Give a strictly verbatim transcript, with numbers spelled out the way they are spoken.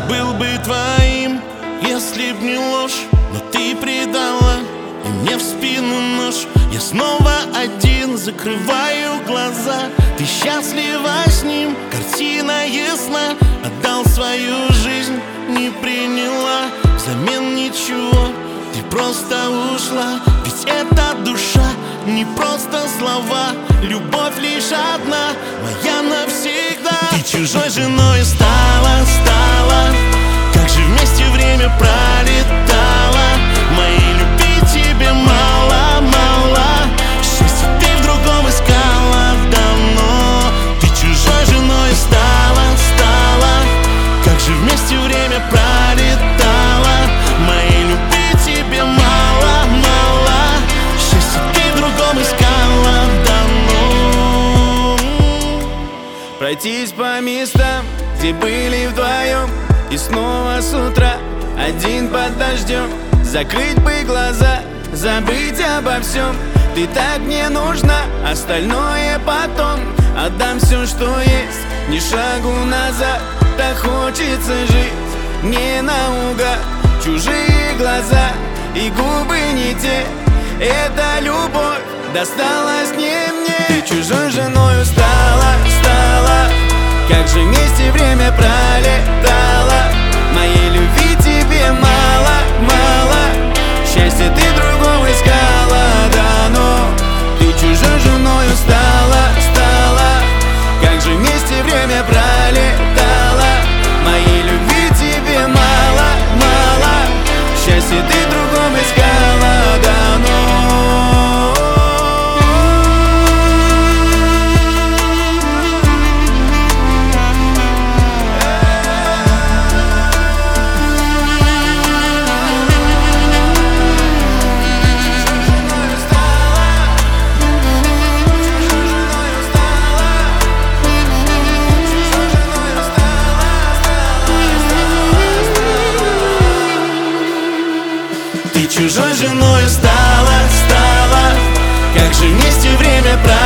был бы твоим, если б не ложь. Но ты предала, и мне в спину нож. Я снова один, закрываю глаза. Ты счастлива с ним, картина ясна. Отдал свою жизнь, не приняла взамен ничего. Ты просто ушла, ведь это душа, не просто слова. Любовь лишь одна, моя навсегда. Ты чужой женой стала, стала. Как же вместе время пролетало. Моей любви тебе мало, мало. Счастье ты в другом искала давно. Ты чужой женой стала, стала. Как же вместе время пролетало. Моей любви тебе мало, мало. Счастье ты в другом искала давно. Пройтись по местам, где были вдвоем, и снова с утра один под дождем. Закрыть бы глаза, забыть обо всем. Ты так мне нужна, остальное потом. Отдам все, что есть, ни шагу назад. Так хочется жить, не наугад. Чужие глаза и губы не те. Эта любовь досталась не мне. Ты чужой женою стала, стала. Как же вместе время пролетало. Моей любви тебе мало, мало. Счастье ты другого искала давно. Ты чужой женою стала, стала. Как же вместе время пролетало. Моей любви тебе мало, мало. Счастье ты другого искала давно. Ты чужой женой стала, стала. Как же вместе время пролетало.